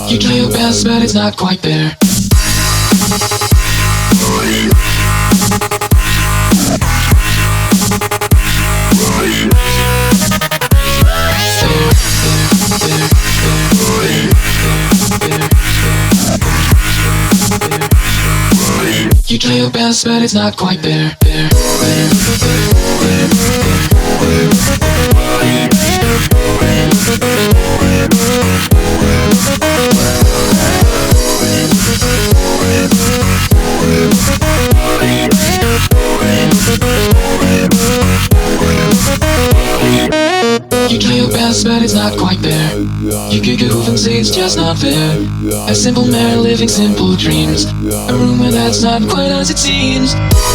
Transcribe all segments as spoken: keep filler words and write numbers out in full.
You try your best, but it's not quite there. You try your best, but it's not quite there. There, there, there, You try your best, but it's not quite there. You kick a hoof and say it's just not fair. A simple man living simple dreams. A rumor that's not quite as it seems.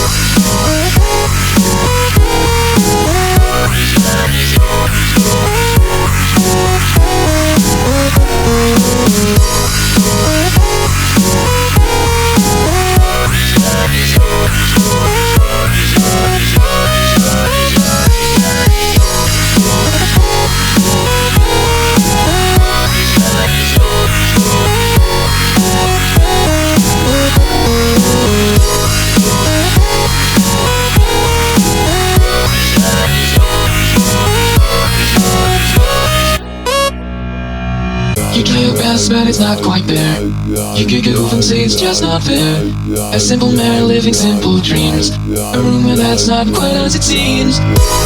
You try your best, but it's not quite there. You kick a hoof and say it's just not fair. A simple man living simple dreams. A rumor that's not quite as it seems.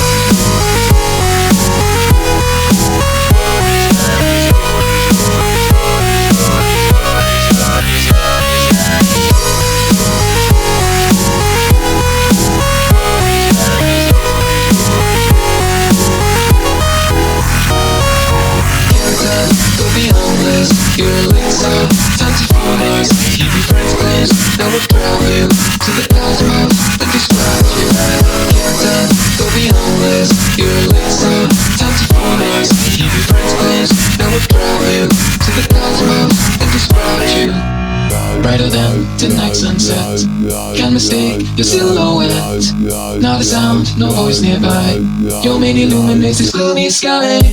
You're late, so time to focus. Keep your friends close, that will drive you to the cosmos and describe you. Get done, don't be homeless. You're late, so time to focus. Keep your friends close, that will drive you to the cosmos and describe you. Brighter than the night sunset. Can't mistake your silhouette. Not a sound, no voice nearby. Your main illuminates this gloomy sky.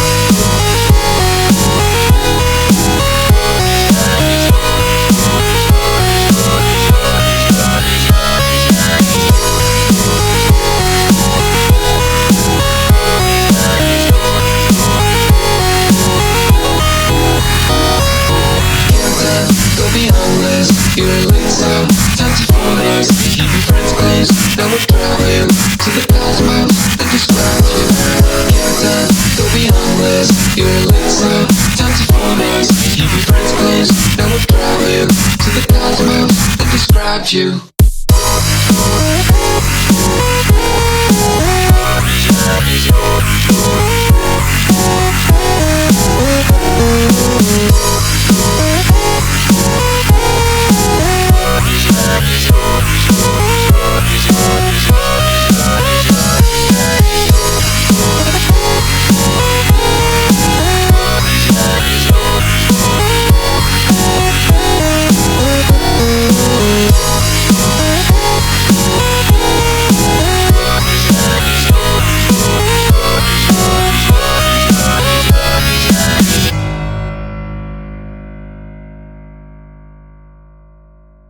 You're late, so time to focus. Keep your friends close, that will drive you to the cosmos and describe you. Get done, don't be homeless. You're late, so time to focus. Keep your friends close, that will drive you to the cosmos and describe you.